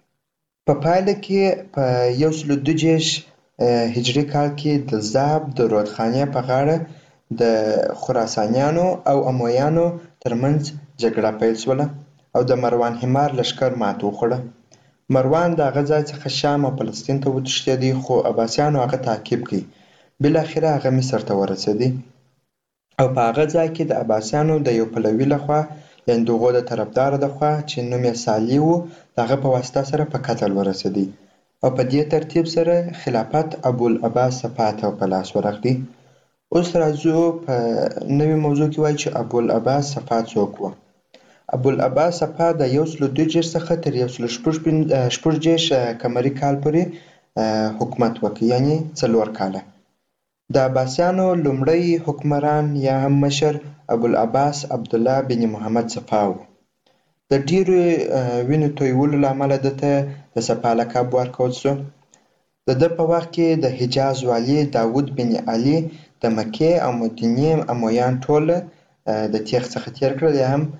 په پایله کې په یو سل دوه دېرش هجري کال کې د زاب د رودخانې په غاړه د خراسانیانو او امویانو ترمنځ جګړه پیل شوله او د مروان حمار لښکر مات وخوړه. مروان د هغه ځای څخه شام او فلسطین ته وتښتېدی خو عباسیانو هغه تعقیب کړي. بالاخره هغه مصر ته ورسېدی او په هغه ځای کې د عباسیانو د یو پلوي لخوا یعنې د هغو د طرفداره لخوا چې نوم یې صالح و د هغه په واسطه سره په قتل ورسېدی او په دې ترتیب سره خلافت ابوالعباس صفا ته په لاس ورغلی. اوس راځو په نوې موضوع کې وایي چې ابوالعباس صفا څوک و. ابوالعباس صفا د یو سل دوه دېرش څخه تر یو سل شپږ دېرش قمري کال پورې حکومت وکړ، یعنې څلور کاله. د عباسیانو لومړی حکمران یا هم مشر ابوالعباس عبدالله بن محمد صفا و. د ډېرو وینو تویولو له امله ده ته د صفا لقب ورکول شو. د ده په وخت کې د حجاز والي داود بن علي د مکې او مدینې امویان ټوله د تیغ څخه تېر کړل یا هم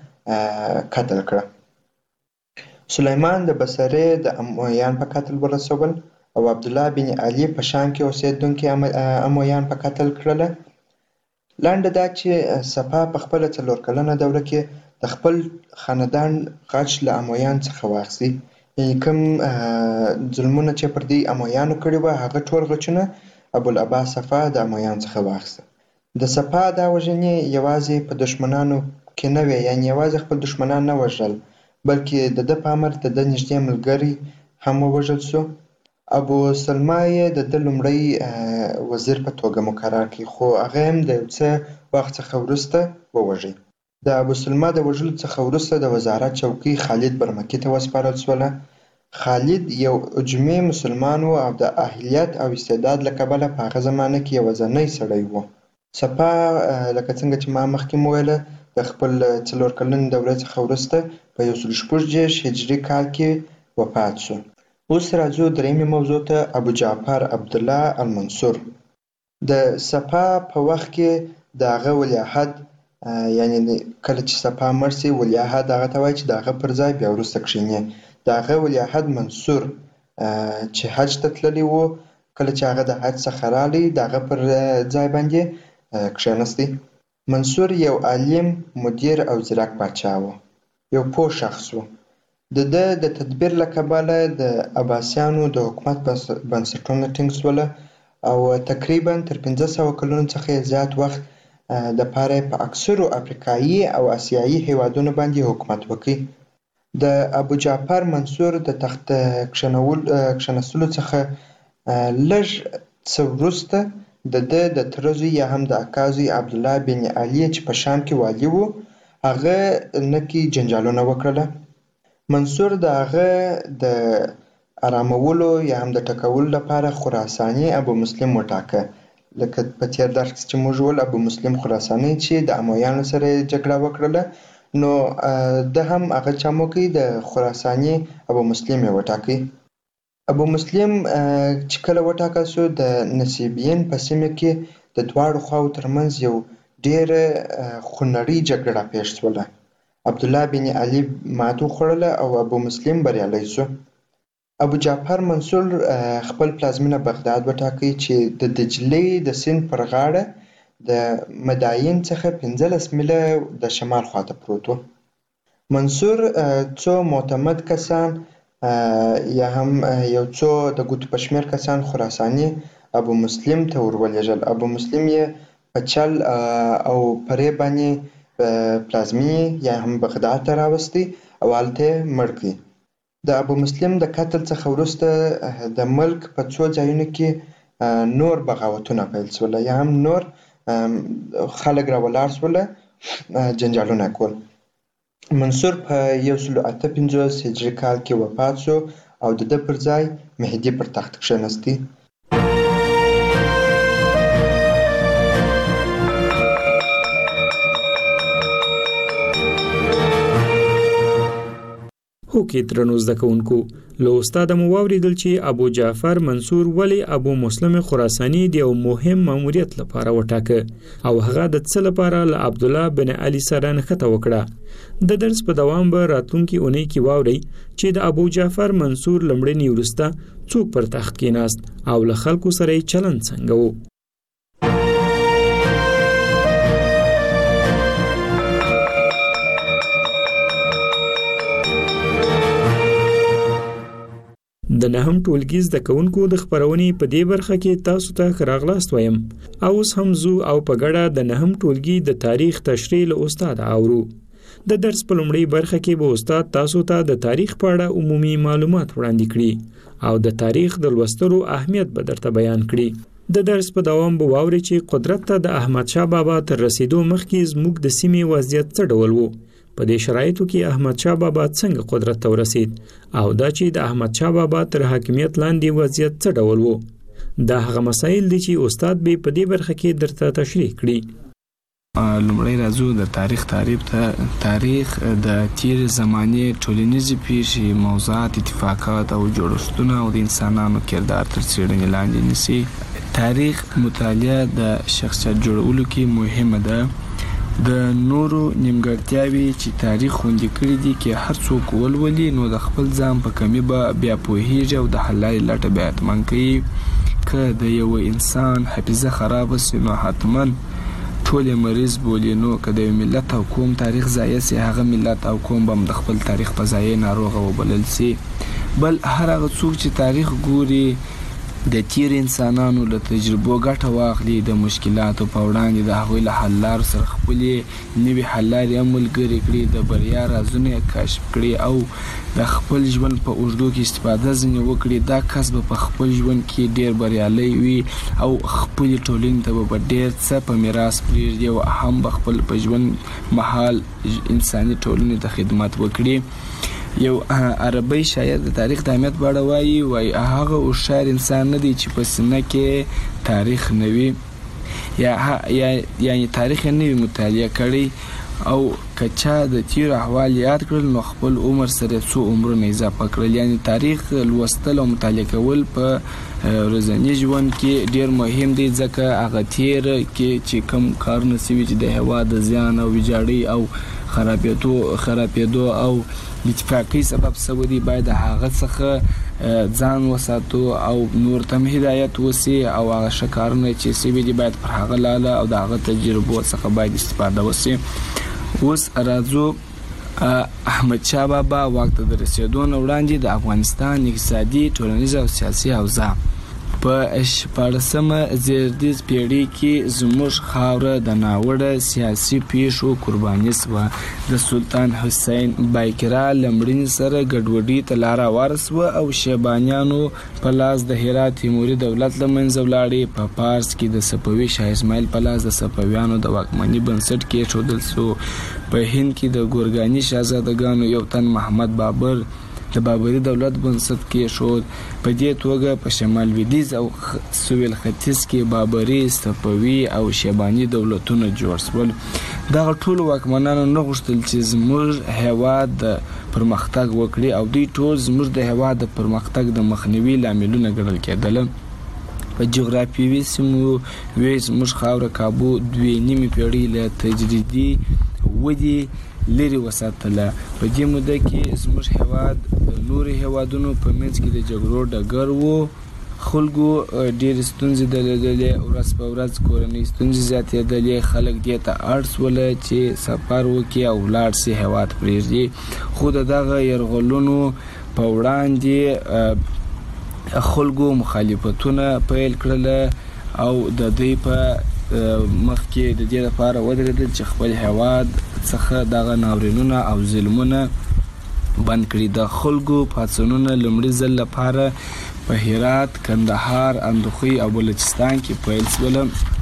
قتل کړه. سلیمان د بصرې د امویان په قتل ورسول او عبدالله بن علي په شام کې اوسېدونکي امویان په قتل کړله. لنډه دا چې صفا په خپله څلور کلنه دوره کې د خپل خاندان غچ له امویان څخه واخیستي، یعنې کوم ظلمونه چې پر دوی امویانو کړي وه هغه ټول غچونه ابوالعباس صفا د امویانو څخه واخیسته. د صفا دا وژنې یوازې په دښمنانو کې نه وې، یعنې یوازې خپل دښمنان نه وژل بلکې د ده په امر د ده نږدې ملګری هم ووژل شو. ابو سلمه یې د ده لومړی وزیر په توګه مقرر کړ، خو هغه هم د یو څه وخت څخه وروسته ووژئ. د ابو سلمه د وژلو څخه وروسته د وزارت چوکۍ خالد برمکي ته وسپارل شوله. خالد یو اجمي مسلمان و او د اهلیت او استعداد له کبله په هغه زمانه کې یوازینی سړی و. سپاه لکه څنګه چې ما مخکې وویله د خپل څلور کلنې دورې څخه وروسته په یو سل شپږ دېرش هجري کال کې وفات شو. اوس راځو درېیمې موضوع ته، ابو جعفر عبدالله المنصور. د سپاه په وخت کې د هغه ولیعهد، یعنی کله چې سپاه مړ سي ولیعهد هغه ته وایي چې د هغه پر ځای بیا وروسته کښېني. د هغه ولیعهد منصور چې حج ته تللی و، کله چې هغه د حج څخه رالی د هغه پر ځای باندې کښېنستی. منصور یو عالم، مدیر او ځیرک پاچا و، یو پوه شخص و. د ده د تدبیر له کبله د عباسیانو د حکومت بنسټونه ټینګ شوله او تقریبا تر پنځه سوه کلونو څخه زیات وخت د پاره په اکثرو افریقایي او آسیایي هیوادونو باندې حکومت وکړي. د ابو جعفر منصور د تخت کښېنستلو څخه لږ څه وروسته د ده د تره زوی یا هم د اکا زوی عبدالله بن علي چې په شام کې والي و، هغه نکي جنجالونه وکړله. منصور د هغه د آرامولو یا هم د ټکولو لپاره خراساني ابو مسلم وټاکه. لکه په تېر درس کې چې موږ وویل ابو مسلم خراساني چې د امویانو سره جګړه وکړله، نو ده هم هغه چا موکړي د خراساني ابو مسلم یې وټاکئ. ابو مسلم چې کله وټاکل شو د نصیبین په سیمه کې د دواړو خواو ترمنځ یو ډېره خونړۍ جګړه راپېښ شوله. عبدالله بن علي ماتې وخوړله او ابو مسلم بریالی شو. ابو جعفر منصور خپل پلازمینه بغداد وټاکئ چې د دجلې د سیند پر غاړه د مداین څخه پنځلس میله د شمال خواته پروت و. منصور څو معتمد کسان یا هم یو څو د ګوتو په شمېر کسان خراساني ابو مسلم ته ورولېږل. ابو مسلم یې په چل او پرې باندې پلازمینې یا هم بغداد ته راوستی او هلته یې مړ کړي. د ابو مسلم د قتل څخه وروسته د ملک په څو ځایونو کې نور بغاوتونه پیل شوله یا هم نور خلک راولاړ شوله، جنجالونه کول. منصور په یو سل اته پنځوس هجري کال کې وفات شو او د ده پر ځای مهدي پر تخت کښېنستی. هوکې درنو زده کوونکو، له استاده مو واورېدل چې ابو جعفر منصور ولې ابو مسلم خراساني د یو مهم ماموریت لپاره وټاکه او هغه د څه لپاره له عبدالله بن علي سره نښته وکړه. د درس په دوام به راتلونکي اونۍ کې واورئ چې د ابو جعفر منصور لمړني وروسته څوک پر تخت کېناست او له خلکو سره یې چلند څنګه و. د نهم ټولګي زده کوونکو د خپرونې په دې برخه کې تاسو ته ښه راغلاست وایم. اوس هم ځو او په ګډه د نهم ټولګي د تاریخ تشریح له استاد اورو. د درس په لومړۍ برخه کې به استاد تاسو ته د تاریخ په اړه عمومي معلومات وړاندې کړي او د تاریخ د لوستلو اهمیت به درته بیان کړي. د درس په دوام به واورئ چې قدرت ته د احمد شاه بابا تر رسیدو مخکې زموږ د سیمې وضعیت څه ډول و، په دې شرایطو کې احمد شاه بابا څنګه قدرت ته ورسید او دا چې د احمد شاه بابا تر حاکمیت لاندې وضعیت څه ډول و. دا هغه مسایل دي چې استاد به په دې برخه کې درته تشریح کړي. لومړی راځو د تاریخ تعریف ته. تاریخ د تیر زمانې ټولنیزې پیښې، موضوعات، اتفاقات او جوړښتونه او د انسانانو کردار تر څېړنې لاندې نیسي. تاریخ مطالعه د شخصیت جوړولو کې مهمه ده. د نورو نیمګړتیاوې چې تاریخ خوندي کړي دي کې هر څوک ولولي نو د خپل ځان په کمي به بیا پوهیږي او د حل لارې لټه بیا حتمن کوي. که د یو انسان حافظه خرابه سي نو حتما ټول یې مریض بولي. نو که د یو ملت او قوم تاریخ ضایع سي، هغه ملت او قوم به هم د خپل تاریخ په ضایع ناروغه وبلل سي. بل هر هغه څوک چې تاریخ ګوري د تیر انسانانو له تجربو ګټه واخلي، د مشکلاتو په وړاندې د هغوی له حل لارو سره خپلې نوي حل لارې هم ملګرې کړي، د بریا رازونه یې کشف کړي او د خپل ژوند په اوږدو کې استفاده ځینې وکړي. دا کس به په خپل ژوند کې ډېر بریالی وي او خپلې ټولنې ته به ډېر څه په میراث پرېږدي او هم به خپل په ژوند مهال انساني ټولنې ته خدمت وکړي. یو عربی شاعر د تاریخ د اهمیت په اړه وایي وایي هغه هوښیار انسان نه دی چې په سینه کې تاریخ نه وي یا یعنې تاریخ یې نه وي مطالعه کړی او که چا د تیرو احوال یاد کړل نو خپل عمر سره څو عمرونه اضافه کړل. یعنې تاریخ لوستل او مطالعه کول په ورځني ژوند کې ډېر مهم دی، ځکه هغه تیر کې چې کوم کارونه سوي چې د هېواد د زیان او ویجاړۍ او خرابېدو خرابېدو او اتفاقي سبب سوی دی، باید هغه څخه ځان وساتو او نور ته هدایت وسی او هغه ښه کارونه چې سوي دي باید پر هغه لاله او د هغه تجربو څخه باید استفاده وسی. اوس راځو احمد شاه بابا واک ته د رسېدو نه وړاندې د افغانستان اقتصادي، ټولنیزه او سیاسي اوضاع په شپاړسمه زېږدیز پېړۍ کې زموږ خاوره د ناوړه سیاسي پیښو قرباني شوه. د سلطان حسین بایقرا له مړینې سره ګډوډۍ ته لاره هواره شوه او شیبانیانو په لاس د هرات تیموري دولت له منځه ولاړې. په پارس کې د صفوي شاه اسماعیل په لاس د صفویانو د واکمنۍ بنسټ کېښودل شو. په هند کې د ګورګاني شهزادګانو یو تن محمد بابر د بابري دولت بنسټ کېښود. په دې توګه په شمال لویدیځ او سویل ختیځ کې بابري، صفوي او شیباني دولتونه جوړ شول. دغه ټول واکمنانو نه غوښتل چې زموږ هېواد د پرمختګ وکړي او دوی ټول زموږ د هېواد د پرمختګ د مخنیوي لاملونه ګڼل کېدل. په جغرافیوي سیمو وې زموږ خاوره کابو دوې نیمې پېړۍ له تجریدي ودې لري وساتله. په دې موده کې زموږ هېواد د نورو هېوادونو په منځ کې د جګړو ډګر و. خلکو ډېرې ستونزې درلودلې، ورځ په ورځ کورنۍ ستونزې زیاتېدلې. خلک دې ته اړ شوله چې سفر وکړي او ولاړ شي هېواد پرېږدي. خو د دغه یرغلونو په وړاندې خلکو مخالفتونه پیل کړله او د دوی په مخ کې د دې لپاره ودرېدل چې خپل هېواد څخه دغه ناورینونه او ظلمونه بند کړي. د خلکو پاڅونونه لومړي ځل لپاره په هرات، کندهار، اندخوی او بلوچستان کې پیل شول.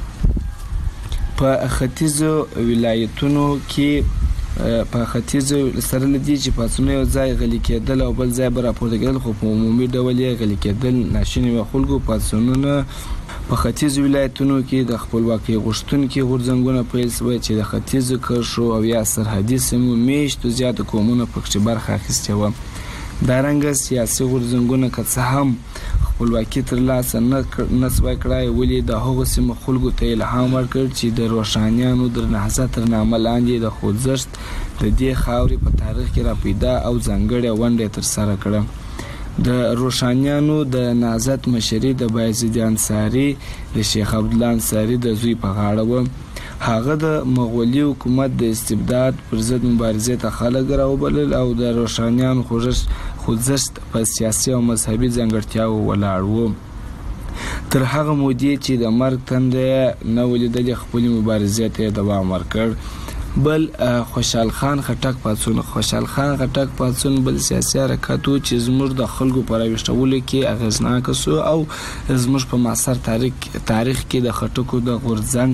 په ختیځو ولایتونو کې په ختیځو سره لدی چې پاڅونونه یو ځای غلي کېدل او بل ځای به راپورته کېدل، خو په عمومي ډول یې غلي کېدل ناشوني وو. خلکو پاڅونونه په ختیځو ولایتونو کې د خپلواکۍ غوښتونکي غورځنګونه پیل شول چې د ختیځو کرښو او یا سرحدي سیمو میشتو زیاتو قومونو پکې برخه اخیستې وه. دارنګه سیاسي غورځنګونه که څه هم خپلواکي ترلاسه نه سوای کړای، ولې د هغو سیمو خلکو ته الهام ورکړ چې د روښانیانو د نهضت تر نامه لاندې د خوځښت د دې خاورې په تاریخ کې راپیدا او ځانګړې ونډه یې ترسره کړه. د روښانیانو د نهضت مشري د بایزید انصاري د شیخ عبدالله انصاري د زوی په غاړه وه. هغه د مغولي حکومت د استبداد پر ضد مبارزې ته خلک راوبلل او د روښانیانو خوځښت په سیاسي او مذهبي ځانګړتیاو ولاړ و. تر هغه مودې چې د مرګ تنده نه ولیدلې خپلې مبارزې ته یې دوام ورکړ. بل خوشحال خان خټک پاڅون خوشحال خان خټک پاڅون بل سیاسي حرکت و چې زموږ د خلکو په راویښتولو کې اغېزناکه سو او زموږ په معاصر تاریخ تاریخ کې د خټکو د غورځنګ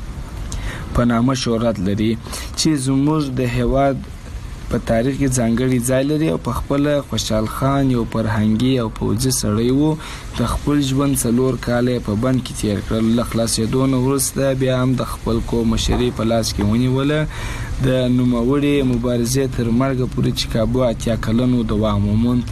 په نامه شهرت لري چې زموږ د هېواد په تاریخ کې ځانګړی ځای لري او په خپل خوشحال خان یو فرهنګي او پوځي سړی و. د خپل ژوند څلور کاله په بند کې تیر کړل. له خلاصېدو نه وروسته بیا هم د خپل قوم مشري په لاس کې ونیوله. د نوموړې مبارزې تر مرګه پورې چې کابو اتیا کلنو دوام وموند.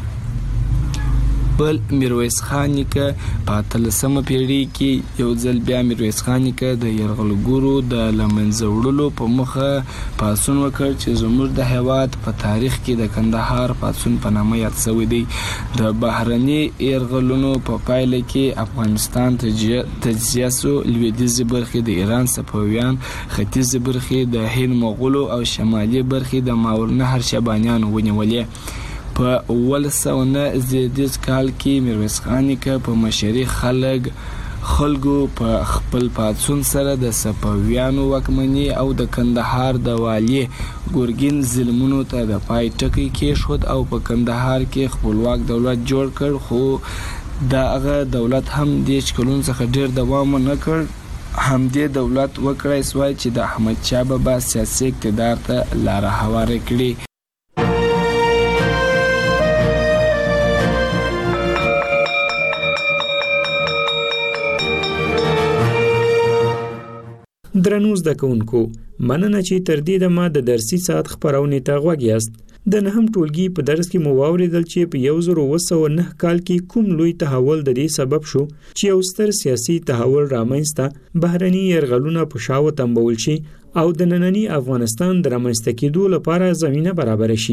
بل میرویس خان نیکه په اتلسمه پېړۍ کې یو ځل بیا میرویس خان نیکه د یرغلګرو د له منځه وړلو په موخه پاڅون وکړ چې زموږ د هېواد په تاریخ کې د کندهار پاڅون په نامه یاد شوی دی. د بهرني یرغلونو په پایله کې افغانستان تجزیه سو. لویدیځې برخې د ایران صفویان، ختیځې برخې د هند مغولو او شمالي برخې د ماورالنهر شیبانیانو ونیولې. په اوولس سوه نه زیږدیز کال کې میرویس خان نیکه په مشرۍ خلک خلکو په خپل پاڅون سره د صفویانو واکمني او د کندهار د والي ګورګین ظلمونو ته د پای ټکی کېښود او په کندهار کې خپلواک دولت جوړ کړ، خو دا هغه دولت هم دېرش کلونو څخه ډېر دوام ونه کړ. همدې دولت وکړای سوای چې د احمدشاه بابا سیاسي اقتدار ته لاره هواره کړي. درنو زده کوونکو، مننه چې تر دې دمه د درسي ساعت خپرونې ته غوږ یاست. د نهم ټولګي په درس کې مو واورېدل چې په یو زر اوه سوه نه کال کې کوم لوی تحول د دې سبب شو چې یو ستر سیاسي تحول رامنځته بهرني یرغلونه په شا وتمبول شي او د ننني افغانستان د رامنځته کېدو لپاره زمینه برابره شي.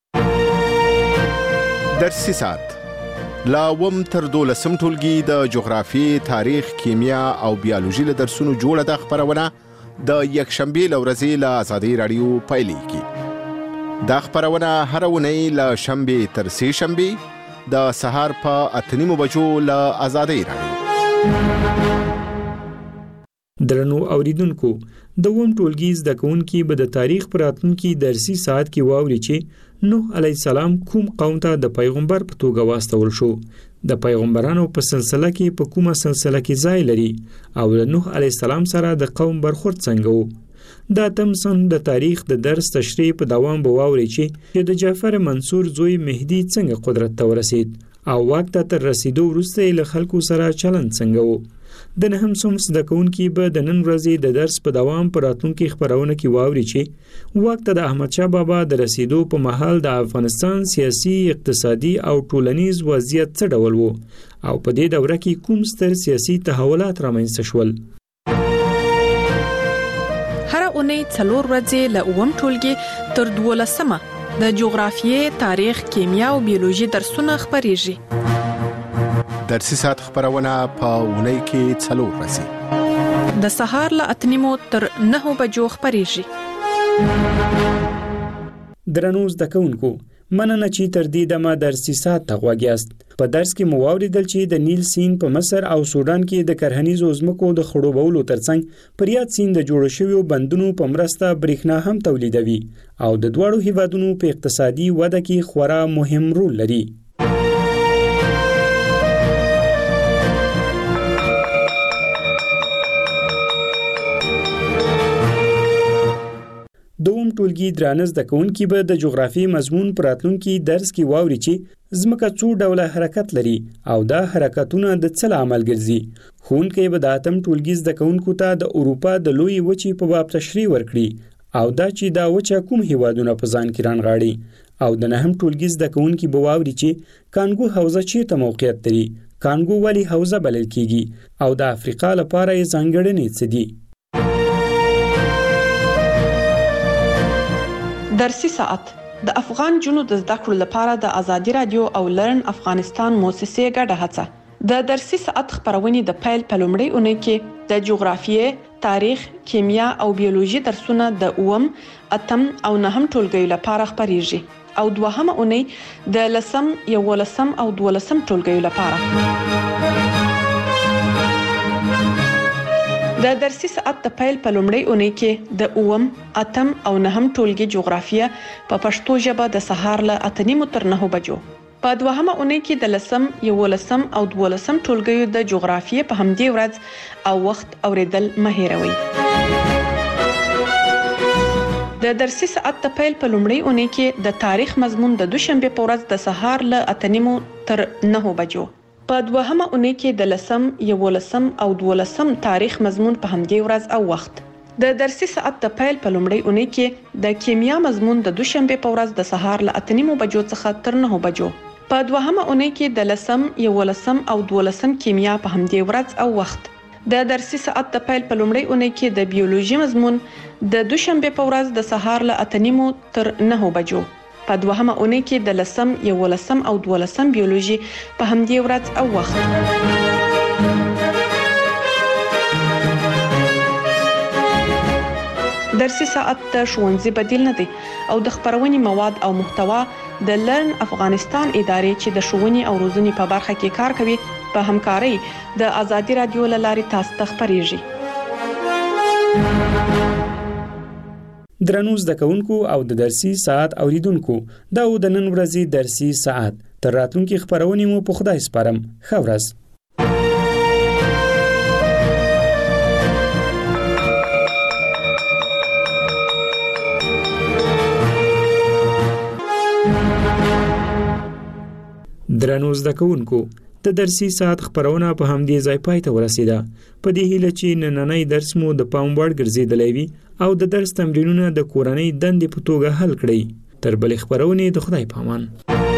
درسي ساعت لا وم تر دولسم ټولګي د جغرافیې، تاریخ، کیمیا او بیولوژي له درسونو جوړه ده خپرونه د یکشنبې له ورځې له ازادۍ راډیو پیلېږي. دا خپرونه هره اونۍ له شنبې تر سې شنبې د سهار په اته نیمو بجو له ازادۍ راډیو. درنو اوریدونکو، د اووم ټولګي زده کوونکي به د تاریخ په راتلونکي درسي ساعت کې واوري چې نوح علیه السلام کوم قوم ته د پیغمبر په توګه واستول شو، د پیغمبرانو په سلسله کې په کومه سلسله کې ځای لري او د نوح علیه السلام سره د قوم برخورد څنګه و. دا تمسن د تاریخ د درس تشریح په دوام به واوري چې د جعفر منصور زوی مهدي څنګه قدرت ته ورسید او واک ته تر رسیدو وروسته له خلکو سره چلند څنګه و. د نهم صنف زده کوونکي به د نن ورځې د درس په دوام په راتلونکي خپرونه کې واوري چې واک ته د احمدشاه بابا د رسیدو په مهال د افغانستان سیاسي، اقتصادي او ټولنیز وضعیت څه ډول و او په دې دوره کې کوم ستر سیاسي تحولات رامنځته شول. هر اونۍ څلور ورځې له اووم ټولګي تر دولسمه د جغرافیې، تاریخ، کیمیا او بیولوژي درسونه خپریږي. درسي ساعت خپرونه په اونۍ کې څلور ورځې د سهار له اته نیمو تر نهو بجو خپریږي. درنو زده کوونکو، مننه چې تر دې دمه درسي ساعت ته غوږ یاست. په درس کې مو واورېدل چې د نیل سیند په مصر او سودان کې د کرهنیزو ځمکو د خړوبولو ترڅنګ پر یاد سیند د جوړ شویو بندونو په مرسته برېښنا هم تولیدوي او د دواړو هیوادونو په اقتصادي وده کې خورا مهم رول لري. دوم ټولګي درانه زده کوونکي به د جغرافیې مضمون په راتلونکي درس کې واوري چې ځمکه څو ډوله حرکت لري او دا حرکتونه د څه لامل ګرځي. ښوونکی به د اتم ټولګي زده کوونکو ته د اروپا د لویې وچې په باب تشریح ورکړي او دا چې دا وچه کوم هیوادونه په ځان کې رانغاړي. او د نهم ټولګي زده کوونکي به واوري چې کانګو حوزه چیرته موقعیت لري، کانګو ولې حوزه بلل کیږي او د افریقا لپاره یې ځانګړنې څه دي. درسي ساعت د افغان جنو د زده کړو لپاره د ازادي رادیو او لرن افغانستان موسسې ګډه هڅه. د درسي ساعت خپرونې د پیل په لومړۍ اونۍ کې د جغرافیې، تاریخ، کیمیا او بیولوژي درسونه د اووم، اتم او نهم ټولګیو لپاره خپریږي او دوهمه اونۍ د لسم، یولسم او دولسم ټولګیو لپاره. د درسي ساعت د پیل په لومړۍ اونۍ کې د اووم، اتم او نهم ټولګي جغرافیه په پښتو ژبه د سهار له اته نیمو تر نهو بجو. په دوهمه اونۍ کې د لسم، یولسم او دولسم ټولګیو د جغرافیې په همدې ورځ او وخت اوریدل مه هېروئ. د درسي ساعت د پیل په لومړۍ اونۍ کې د تاریخ مضمون د دوشنبه په ورځ د سهار له اته نیمو تر نهو بجو. په دوهمه اونۍ کې د لسم، یولسم او دولسم تاریخ مضمون په همدې ورځ او وخت. د درسي ساعت د پیل په لومړۍ اونۍ کې د کیمیا مضمون د دوشنبه په ورځ د سهار له اته نیمو بجو څخه تر نهو بجو. په دوهمه اونۍ کې د لسم، یولسم او دولسم کیمیا په همدې ورځ او وخت. د درسي ساعت د پیل په لومړۍ اونۍ کې د بیولوژي مضمون د دوشنبه په ورځ د سهار له اته نیمو تر نهو بجو. په دوهمه اونۍ کې د لسم، یولسم او دولسم بیولوژي په همدې ورځ او وخت. درسي ساعت د ښوونځي بدیل نه دی او د خبرونې مواد او محتوا د لرن افغانستان ادارې چې د ښوونې او روزنې په برخه کې کار کوي په همکارۍ د ازادي رادیو له لارې تاسو ته خبرېږي. درنو زده کوونکو او د درسي ساعت اوریدونکو دا و د نن ورځې درسي ساعت. تر راتلونکي خبرونې مو په خدای سپارم. ښه ورځ. درنو زده کوونکو د درسي ساعت خبرونه په همدې ځای پای ته ورسیده. په دې هیله چې نننی درس مو د پام وړ ګرځېدلی وي او د درس تمرینونه د کورنۍ دندې په توګه حل کړئ. تر بلې خبرونې د خدای پامان.